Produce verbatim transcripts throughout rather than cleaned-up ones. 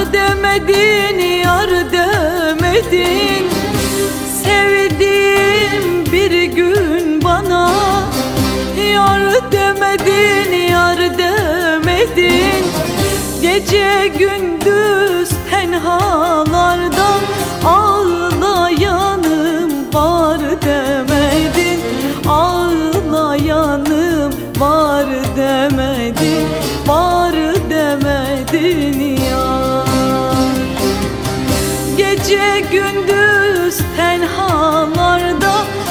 demedin, yar demedin. Sevdiğim bir gün bana yar demedin, yar demedin. Gece gündüz tenhalarda ağlayanım var demedin. Ağlayanım var demedin, var demedin yar. Gece gündüz tenhalarda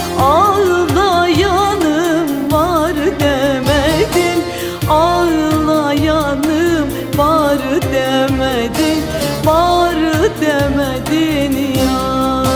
ağlayanım var demedin. Ağlayanım var demedin, var demedin yar.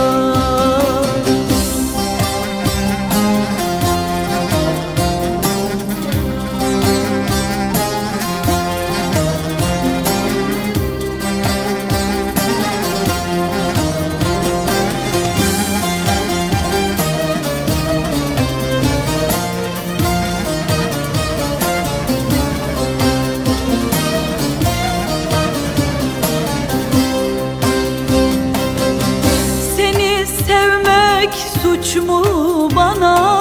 Suç mu bana?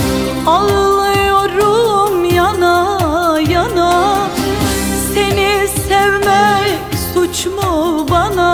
Ağlıyorum yana yana. Seni sevmek suç mu bana?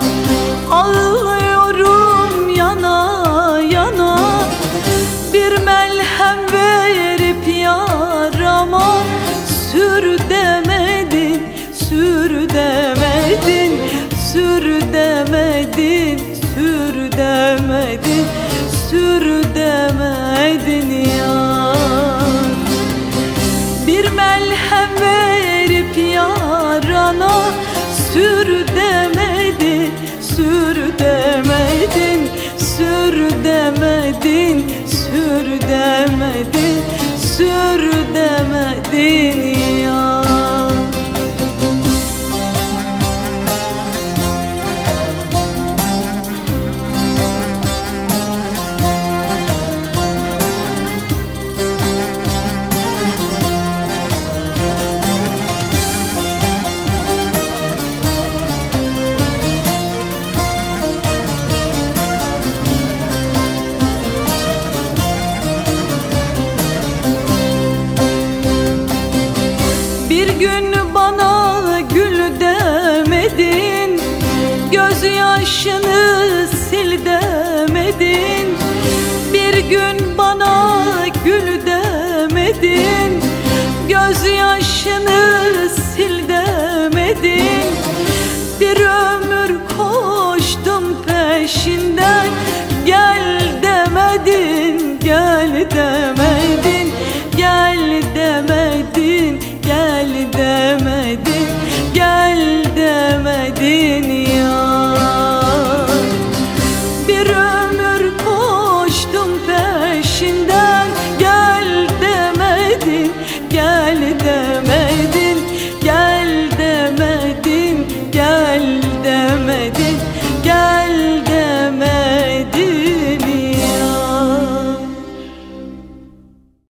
Ağlıyorum yana yana. Bir melhem verip yarama sür demedin, sür demedin, sür demedin, sür demedin, sür demedin yar. Bir melhem verip yarana sür demedin, sür demedin, sür demedin, sür demedin, sür demedin yar. Bir gün bana gül demedin, gözyaşını sil demedin. Bir gün bana gül demedin, gözyaşını sil demedin. Bir ömür koştum peşinden, gel demedin, gel demedin, gel demedin, gel demedin, gel demedin ya. Bir